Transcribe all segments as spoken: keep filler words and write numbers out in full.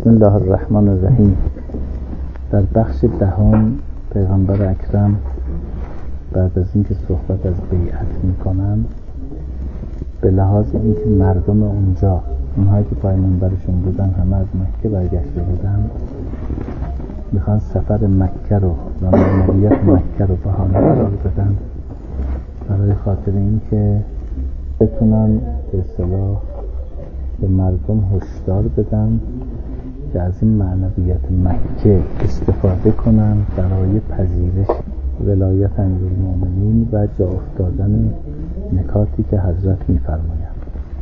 بسم الله الرحمن الرحیم. در بخش دهم پیغمبر اکرم بعد از اینکه صحبت از بیعت میکنن، به لحاظ اینکه مردم اونجا، اونهایی که پای منبرشون بودن، همه از مکه برگشته بودن، میخوان سفر مکه رو و مأموریت مکه رو بهانه قرار بدن برای خاطر اینکه بتونن به اصطلاح به مردم هشدار بدن که از این معنویت مکه استفاده کنن برای پذیرش ولایت امیرالمومنین و جا افتادن نکاتی که حضرت می‌فرمایند.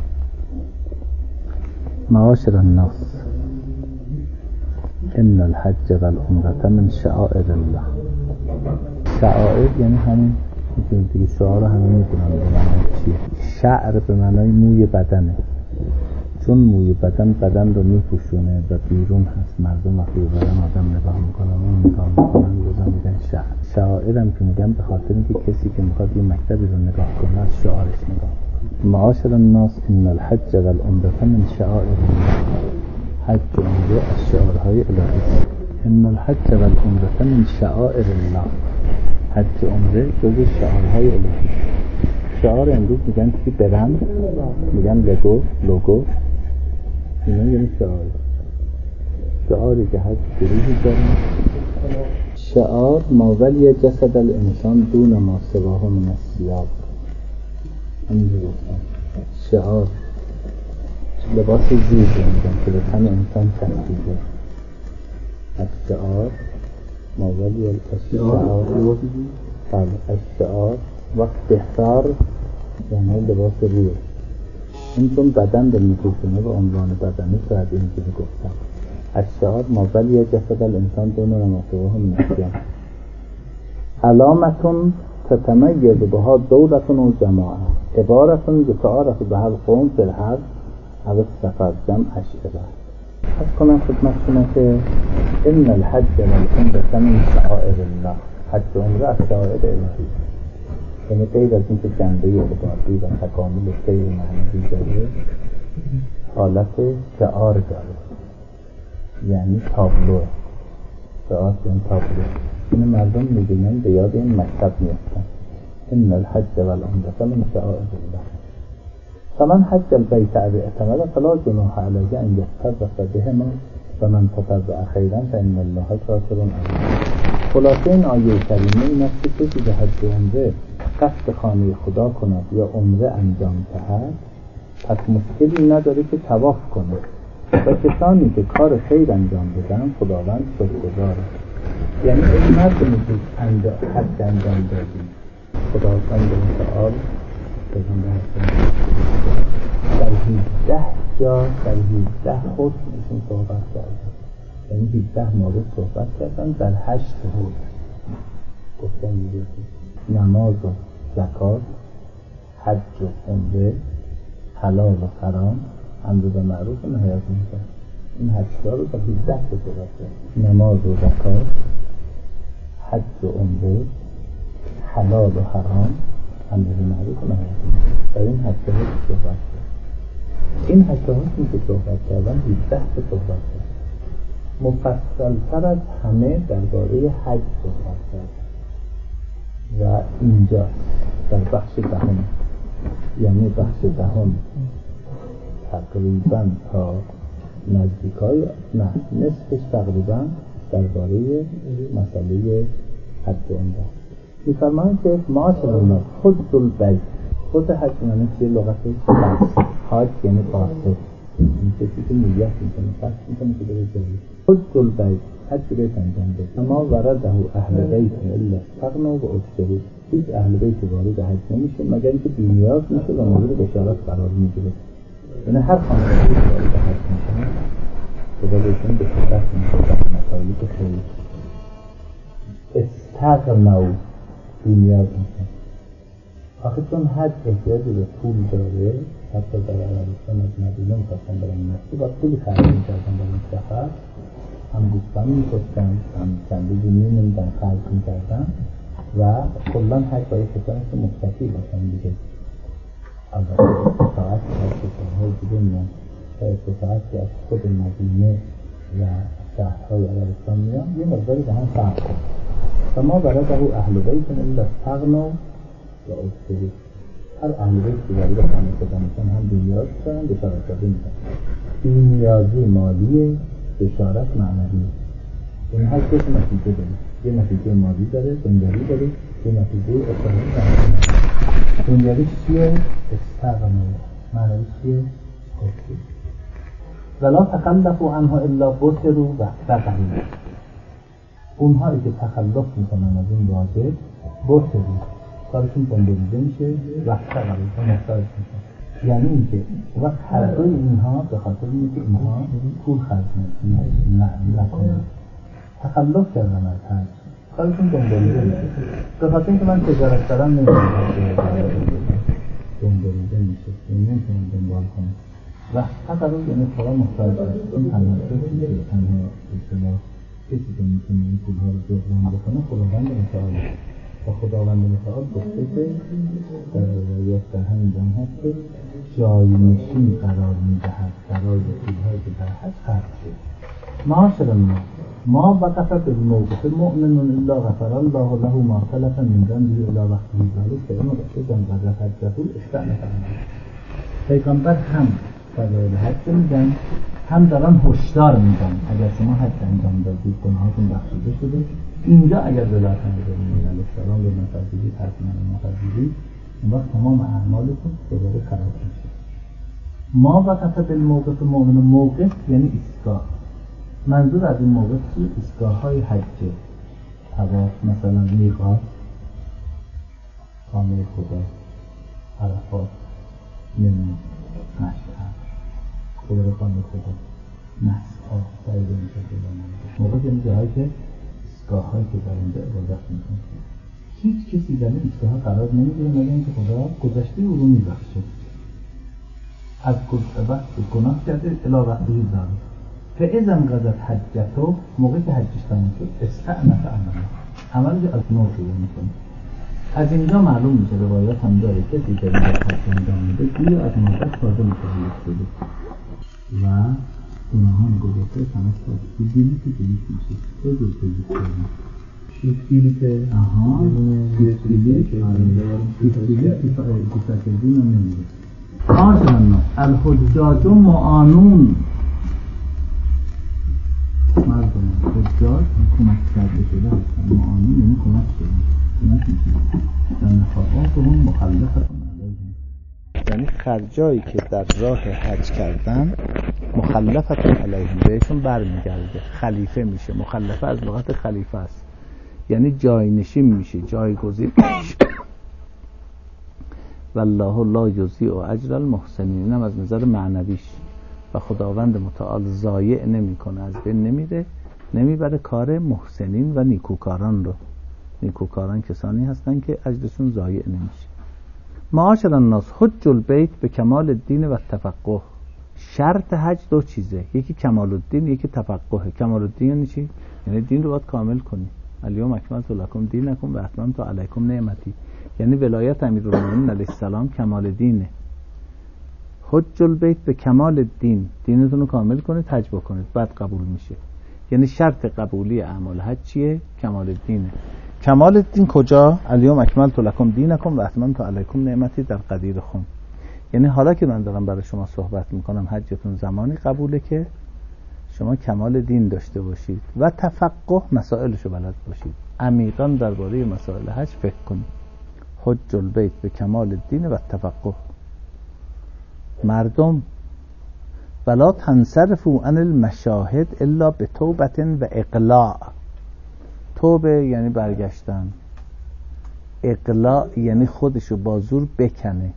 معاشر الناس، ان الحج والعمرة من شعائر الله. شعائر یعنی همین دیگه، شعار همه میدونن به معنی چیه. شعر به معنای موی بدنه، چون موی بدن بدن رو میپوشونه و بیرون هست. مردم وقتی بدن آدم نگاه میکنن اون نگاه میکنن روزا میگن شعر. شعائر هم که میگن به خاطر اینکه کسی که میخواد یه مکتبی رو نگاه کنه از شعارش نگاه کنه. معاشر الناس، ان الحج والعمرة من شعائر الله. حج و عمره از شعارهای الهی است. ان الحج والعمرة من شعائر الله. حج و عمره جزو شعارهای الهی است. شعار امروز میگن چی؟ برند، میگن لگو، لوگو، اینا یعنی شعار. شعاری که هر گروهی دارن. شعار ما ولی جسد الانسان دون ما سواه من الثیاب. همین رو گفتم. شعار لباس زیبا میگن که به تن انسان چسبیده. الشعار ما ولی الشعار بله الشعار وقت بهتر یعنی لباس روی این چون بدن رو میپوشونه به عنوان بدنه شاید اینجوری گفتم. الشعار ما ولی جسد الانسان دون ما سواه من الثیاب. علامتون تتمیز بها دولتون و جماعه عبارتون بتعارف به هر قوم فی الحرب او السفر جمع اشعبه. از کنم خدمت شما که ان الحج والعمرة من شعائر الله. حج و عمره از شعائر الهی، یعنی غیر از اینکه جنبه عبادی و تکامل سیر معنوی داره، حالت شعار داره، یعنی تابلو. شعار یعنی تابلو. این مردم میبینن به یاد این مکتب میفتن. ان الحج والعمرة من شعائر الله. فمن حج البیت او اعتمر فلا جناح علیه ان یتطوف بهما و من تطوع خیرا فان الله شاکر علیم. خلاصه این آیه کریمه این است که کسی به حج و عمره قصد خانه خدا کند یا عمره انجام دهد، پس مشکلی نداره که طواف کنه. و کسانی که کار خیر انجام بدن خداوند شکرگزاره. یعنی این مردمی که حج انجام دادی، خداوند متعال پیغمبر در هجده جا در هجده خود ایشون صحبت کردن، یعنی هجده مورد صحبت کردن در هشت حوض. گفتن میگه نماز و زکات، حج و عمره، حلال و حرام، امر به معروف و نهی از منکر. این هشتا رو در هجده تا صحبت کرد. نماز و زکات، حج و عمره، حلال و حرام، امر به معروف و نهی از منکر. در این هشتا رو صحبت کرد. این هشتا رو که صحبت کردن هجده تا صحبت کرد. مفصل تر از همه درباره حج صحبت کرد و اینجا در بخش دهم، یعنی بخش دهم تقریبا تا نزدیکای نه نصفش تقریبا درباره مسئله حج و عمره. می‌فرمایند که معاشر الناس حج البیت. خود حج یعنی چیه؟ لغتش قصد. حج یعنی قاصد، این کسی که نیت میکنه، قصد میکنه که بره جایی. حج البیت، حج بیت انجام بده. اما ورده اهل بیت الا استغنوا و ابشروا. هیچ اهل بیت وارد حج نمیشه مگر اینکه بی‌نیاز میشه و مورد بشارت قرار میگیره. یعنی هر خانواده‌ای که وارد حج میشه خدا بهشون بشارت میده در مسائل خیر. استغنوا، بی‌نیاز میشه. آخه چون حج احتیاجی به پول داره، حتی در عربستان از مدینه می‌خواستن برای مکه و پول خرج می‌کردن برای این سفر، هم گوسفند می‌کشتن، هم چندی می‌موندن خرج می‌کردن و کلاً حج برای کسانی که مکتفی باشن دیگه. البته استطاعت که از کسان‌های دیگه میان و استطاعت که از خود مدینه و میان یه مقداری به هم فرق کنه. و ما ورده اهل بیت الا استغنوا و اکثروا. هر اهل بیت که وارد خانه خدا میشن هم بی‌نیاز شدن، بشارت داده میشن. بی‌نیازی مالی، بشارت معنوی. این هر دو تا نتیجه داره. یه نتیجه مالی داره، دنیوی داره، یه نتیجه اخروی داره. دنیویش چیه؟ استغنوا. معنویش چیه؟ اکثروا. ولا تخلفوا عنه الا بطروا و افتقروا. اونهایی که تخلف میکنن از این واجب بطروا، کارشون بندریده میشه و افتقروا، محتاج میشن. یعنی اینکه وقت هر دوی اینها به خاطر اینکه اینها پول خرج نکنن، تخلف کردن از حج، کارشون بندریده میشه. به خاطر اینکه من تجارت دارم نمیتونم بندریده میشه، نمیتونم دنبال کنم. و حتی رو یعنی خدا محتاج است. این تنها کسی نیست، تنها اصطلاح کسی که میتونه این پولها رو جبران بکنه خداوند متعال. و خداوند متعال گفته که در روایات در همین جان هست که جاینشین قرار میدهد برای پولهایی که در حج خرج شد. معاشر الناس، ما وقف بالموقف المؤمن الا غفر الله له ما سلف من ذنبه الی وقته ذلک فإن رشدا قد حجه استأنف عنه. پیغمبر هم فضایل حج میگن، هم دارن هشدار میدن اگر شما حج انجام دادید گناهاتون بخشیده شده. اینجا اگر ولایت امیر علیه السلام رو نپذیرید، حتما نپذیرید، اون وقت تمام اعمالتون دوباره خراب میشه. ما وقف بالموقف مؤمن، موقف یعنی ایستگاه. منظور از این موقف چیه؟ ایستگاه های حجه. طواف مثلا میقات، خانه خدا، عرفات، منی، مشعر، خبر خانه خدا، مسعا، سعید میشه بلانده. موقف یعنی جاهایی که ایستگاه هایی که در اینجا عبادت میکنه. هیچ کسی در این ایستگاه ها قرار نمیگیره مگر اینکه خدا گذشته او رو میبخشه. از وقت گناه کرده الی وقته ذلک فاذا انقضت حجته، موقعی که حجش تموم شد استأنف عمله، عملش از نو شروع میکنه. از اینجا معلوم میشه، روایات هم داره کسی که اینجا حج انجام میده گویا از مدت تازه متولد شده و گناهان گذشته تماس داره. این دیلی که دیلیت میشه چه جور دیلیت کنیم؟ شیف دیلیت؟ آها شیف دیلیت شیف دیلیت دیفاکردین هم نمیده. معاشر الناس، الحجاج معانون. مردم حجاج کمک کرده شده هستن، معانون یعنی کمک شده، کمک میکنه. در نفقاتهم مخلفتون علیهم، یعنی خرجایی که در راه حج کردن مخلفتون علیهم بهشون برمیگرده، خلیفه میشه. مخلفه از لغت خلیفه است، یعنی جاینشین میشه، جایگزین میشه. والله لا یضیع اجر المحسنین، اینم از نظر معنویش. و خداوند متعال ضایع نمیکنه، از بین نمیره، نمیبره کار محسنین و نیکوکاران رو. نیکوکاران کسانی هستن که اجرشون ضایع نمیشه. معاشر الناس، حج البیت به کمال الدین و تفقه. شرط حج دو چیزه، یکی کمال الدین، یکی تفقه. کمال الدین یعنی چی؟ یعنی دین رو باید کامل کنی. الیوم اکملت لکم دینکم و اتممت علیکم نعمتی، یعنی ولایت امیرالمومنین علیه السلام کمال دینه. حج البیت به کمال الدین، دینتون رو کامل کنید، حج بکنید، بعد قبول میشه. یعنی شرط قبولی اعمال حج چیه؟ کمال الدینه. کمال الدین کجا؟ الیوم اکملت لکم دینکم و اتممت علیکم نعمتی در قدیر خم. یعنی حالا که من دارم برای شما صحبت میکنم، حجتون زمانی قبوله که شما کمال دین داشته باشید و تفقه، مسائلشو بلد باشید، عمیقاً درباره مسائل حج فکر کنید. حج البیت به کمال الدین و تفقه. مردم ولا تنصرفوا عن المشاهد الا بتوبة و اقلاع. توبه یعنی برگشتن، اقلاع یعنی خودشو با زور بکنه.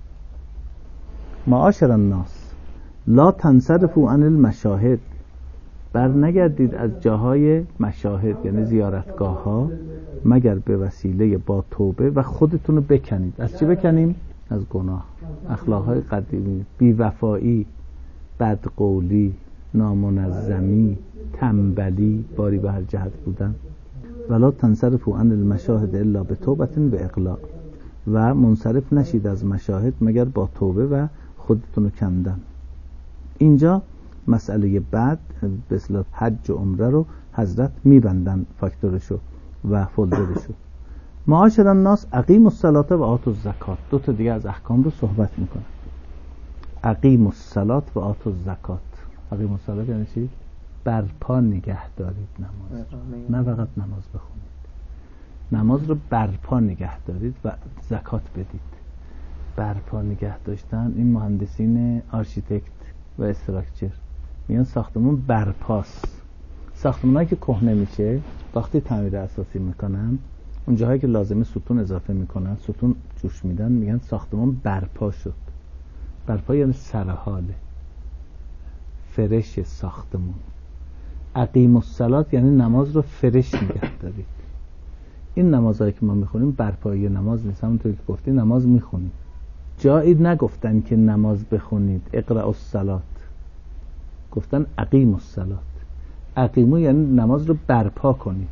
معاشر الناس، لا تنصرفوا عن المشاهد، بر نگردید از جاهای مشاهد یعنی زیارتگاه ها مگر به وسیله با توبه و خودتون رو بکنید. از چی بکنیم؟ از گناه، اخلاقهای قدیمی، بیوفایی، بدقولی، نامنظمی، تنبلی، باری به هر جهت بودن. ولا تنصرفوا عن المشاهد الا بتوبة و اقلاع، و منصرف نشید از مشاهد مگر با توبه و خودتون رو کندن. اینجا مسئله بعد به اصطلاح حج و عمره رو حضرت میبندن فاکتورشو و فولدرشو. معاشر الناس اقیموا الصلاة و آتوا الزکات. دو تا دیگه از احکام رو صحبت میکنن. اقیموا الصلاة و آتوا الزکات. اقیموا الصلاة یعنی چی؟ برپا نگه دارید نماز، نه فقط نماز بخونید، نماز رو برپا نگه دارید و زکات بدید. برپا نگه داشتن، این مهندسین آرشیتکت و استراکچر میان ساختمون برپاست. ساختمونایی که کهنه میشه وقتی تعمیر اساسی میکنن، اون جاهایی که لازمه ستون اضافه میکنن، ستون جوش میدن، میگن ساختمون برپا شد. برپا یعنی سرحاله، فرش ساختمون. اقیم الصلاة یعنی نماز رو فرش نگه دارید. این نمازهایی که ما میخونیم برپایی نماز نیست، همونطور که گفتی نماز میخونید. جایی نگفتن که نماز بخونید اقرأ الصلاة، گفتن اقیم الصلاة. اقیمو یعنی نماز رو برپا کنید.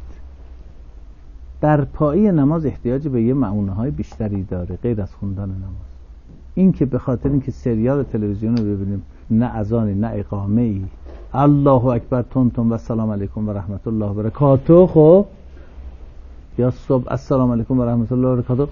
برپایی نماز احتیاج به یه معونه های بیشتری داره غیر از خوندن نماز. این که به خاطر اینکه سریال تلویزیون رو ببینیم نه اذانی نه اقامه ای، الله اکبر تون تون و سلام علیکم و رحمت الله و برکاته، خب یا صبح السلام علیکم و رحمت الله و برکاته،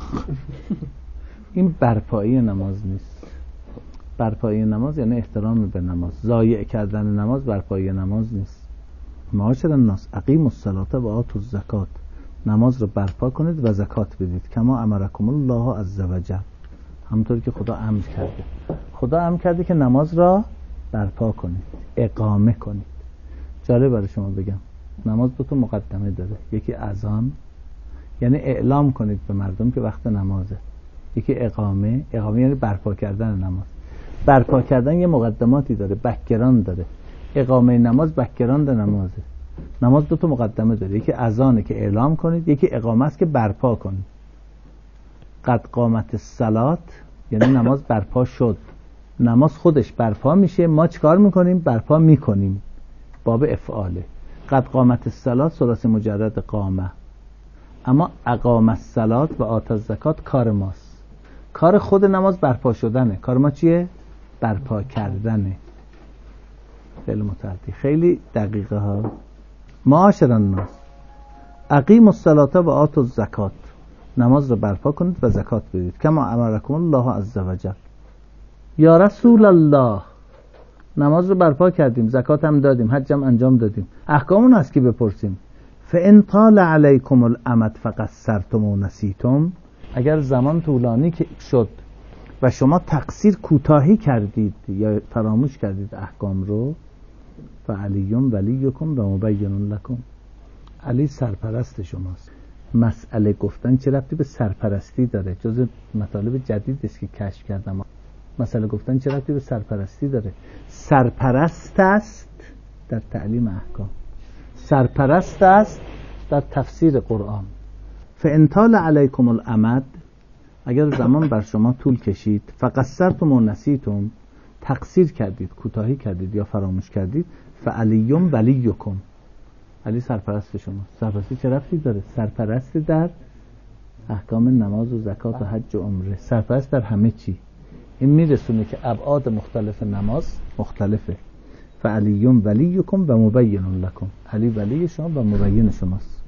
این برپایی نماز نیست. برپایی نماز یعنی احترام به نماز. ضایع کردن نماز برپایی نماز نیست. معاشر الناس اقیموا الصلاة و آتوا الزکات. نماز رو برپا کنید و زکات بدید. کما امرکم الله عز وجل، همونطوری که خدا امر کرده. خدا امر کرده که نماز را برپا کنید، اقامه کنید. جالب برای شما بگم، نماز دو تا مقدمه داره. یکی اذان، یعنی اعلام کنید به مردم که وقت نمازه. یکی اقامه، اقامه یعنی برپا کردن نماز. برپا کردن یه مقدماتی داره، بک‌گراند داره. اقامه نماز بک‌گراند نمازه. نماز دو تا مقدمه داره. یکی اذانه که اعلام کنید، یکی اقامه است که برپا کنید. قد قامت الصلاة یعنی نماز برپا شد. نماز خودش برپا میشه، ما چیکار میکنیم؟ برپا میکنیم. باب افعاله. قد قامت الصلاة ثلاثی مجرد قامه. اما اقام الصلاة و آت الزکات کار ماست. کار خود نماز برپا شدنه، کار ما چیه؟ برپا کردنه. خیلی متعدی، خیلی دقیقه ها. معاشر الناس اقیموا الصلاة و آتوا الزکات. نماز رو برپا کنید و زکات بدید. کما امرکم الله عز وجل. یا رسول الله، نماز رو برپا کردیم، زکات هم دادیم، حج هم انجام دادیم، احکامون از کی بپرسیم؟ فان طال علیکم الامد فقصرتم و نسیتم. اگر زمان طولانی شد و شما تقصیر کوتاهی کردید یا فراموش کردید احکام رو، فعلی ولیکم و مبین لکم. علی سرپرست شماست. مسئله گفتن چه ربطی به سرپرستی داره؟ جز مطالب جدید است که کشف کردم. مسئله گفتن چه ربطی به سرپرستی داره؟ سرپرست است در تعلیم احکام، سرپرست است در تفسیر قرآن. فان طال علیکم الامد، اگر زمان بر شما طول کشید، فقصرتم و نسیتم، تقصیر کردید، کوتاهی کردید یا فراموش کردید، فعلی ولیکم. علی سرپرست شما. سرپرستی چه ربطی داره؟ سرپرست در احکام نماز و زکات و حج و عمره، سرپرست در همه چی. این میرسونه که ابعاد مختلف نماز مختلفه. فعلی ولیکم و مبین لکم. علی ولی شما و مبین شماست.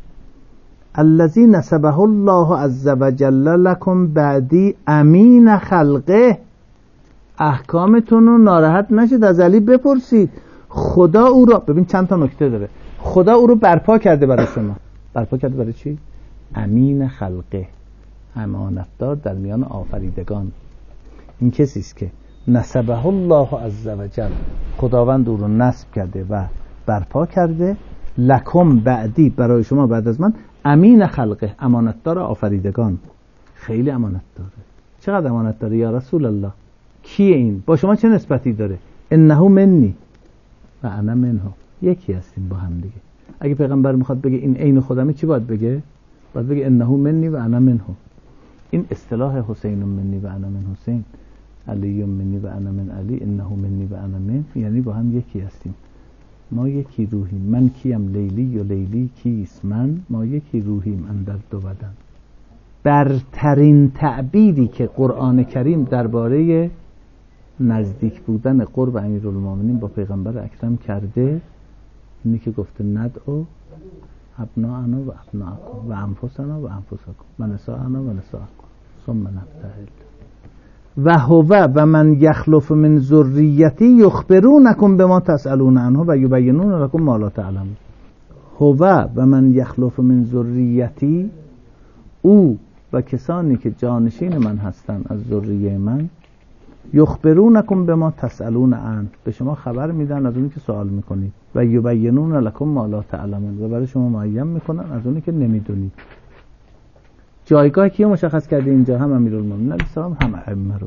الذی نسبه الله عز وجل لکم بعدی امین خلقه. احکامتون رو ناراحت نشید، از علی بپرسید. خدا او رو، ببین چند تا نکته داره، خدا او رو برپا کرده برای شما. برپا کرده برای چی؟ امین خلقه، امانتدار در میان آفریدگان. این کسی است که نسبه الله عز وجل، خداوند او رو نسب کرده و برپا کرده، لکم بعدی، برای شما بعد از من، امین خلقه، امانتدار آفریدگان. خیلی امانت داره. چقدر امانت داره یا رسول الله؟ کیه این؟ با شما چه نسبتی داره؟ انه منی و انا منه. یکی هستیم با هم دیگه. اگه پیغمبر میخواد بگه این عین خودمه، چی باید بگه؟ باید بگه انه منی و انا منه. این اصطلاح حسین منی و انا من حسین، علی منی و انا من علی، انه منی و انا من، یعنی با هم یکی هستیم. ما یکی روحیم. من کیم؟ لیلی و لیلی کیست؟ من. ما یکی روحیم اندر دو بدن. برترین تعبیری که قرآن کریم درباره نزدیک بودن قرب امیرالمومنین با پیغمبر اکرم کرده اینی که گفته ندعو ابناءنا و ابناءکم و انفسنا و انفسکم و نساءنا و نساءکم ثم نبتهل و هو و من یخلف من ذریتی یخبرونکم بما تسألون عنه و یبینون لکم ما لا تعلمون. هو و من یخلف من ذریتی، او و کسانی که جانشین من هستند از ذریه من، یخبرونکم بما تسألون عنه، به شما خبر میدن از اونی که سوال میکنید، و یبینون لکم ما لا تعلمون، و برای شما معین میکنن از اونی که نمیدونید. جایگاه کیو مشخص کرده اینجا؟ هم امیرالمومنین علیه السلام هم ائمه رو.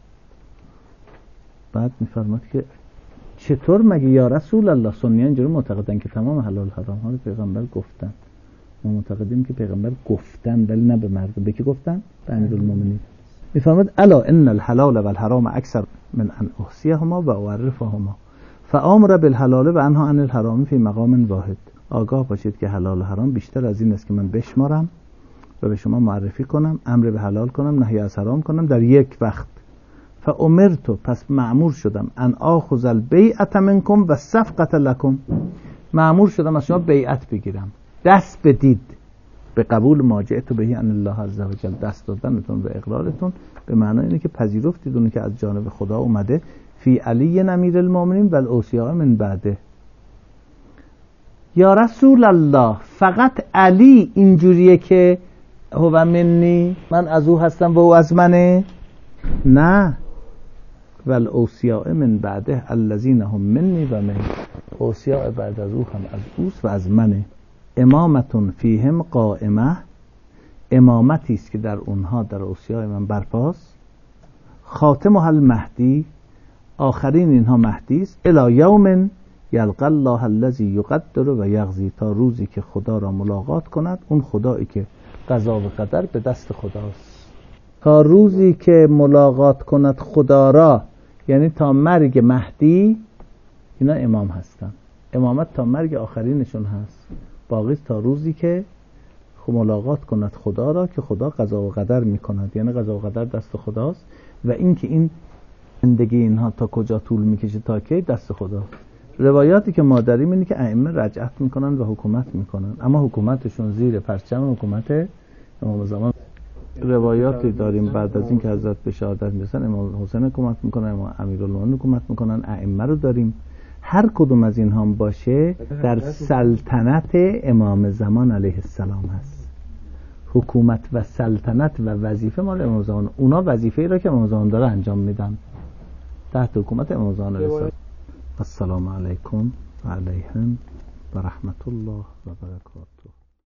بعد میفرماد که چطور مگه یا رسول الله؟ سنیان اینجوری معتقدن که تمام حلال حرام ها رو پیغمبر گفتن. ما معتقدیم که پیغمبر گفتن ولی نه به مردم. به کی گفتن؟ به امیرالمومنین. میفرماد الا ان الحلال والحرام اکثر من ان احصیهما و اعرفهما فامر بالحلال و انها عن الحرام فی مقام واحد. آگاه باشید که حلال و حرام بیشتر از این است که من بشمارم و به شما معرفی کنم، امر به حلال کنم، نهی از حرام کنم در یک وقت. فامرت، پس معمور شدم، ان آخذ البیعة منکم و صفقة لکم، معمور شدم از شما بیعت بگیرم، دست بدید به قبول ما جئت بهی عن الله عز و جل، دست دادنتون به اقرارتون به معنای اینه که پذیرفتید اون که از جانب خدا اومده، فی علی امیر المؤمنین و الاوصیاء من بعده. یا رسول الله، فقط علی اینجوریه که هو منی، من از او هستم و او از منه؟ نه، و الاوصیاء من بعده الذین هم منی و من، اوصیاء بعد از او هم از اوست و از منه. امامتون فیهم قائمه، امامتی است که در اونها در اوصیاء من برپاست. خاتمها المهدی، آخرین اینها مهدی است. الی یوم یلقى الله الذی یقدر و یقضی، تا روزی که خدا را ملاقات کند، اون خدایی که قضا و قدر به دست خداست. تا روزی که ملاقات کند خدا را، یعنی تا مرگ مهدی، اینا امام هستن. امامت تا مرگ آخرینشون هست، باقی تا روزی که ملاقات کند خدا را که خدا قضا و قدر میکند، یعنی قضا و قدر دست خداست و این که این زندگی اینها تا کجا طول میکشه تا کی دست خدا. روایاتی که ما داریم اینه که ائمه رجعت میکنن و حکومت میکنن، اما حکومتشون زیر پرچم حکومت امام زمان. روایاتی داریم بعد از این که حضرت به شهادت میرسن امام حسین حکومت میکنن، امام امیرالمومنین حکومت میکنن، ائمه رو داریم. هر کدوم از اینها باشه در سلطنت امام زمان علیه السلام هست. حکومت و سلطنت و وظیفه مال امام زمان، اونا وظیفه‌ای را که امام زمان داره انجام میدن تحت حکومت امام زمان علیه السلام. السلام علیکم و علیهم و رحمت الله و برکاته.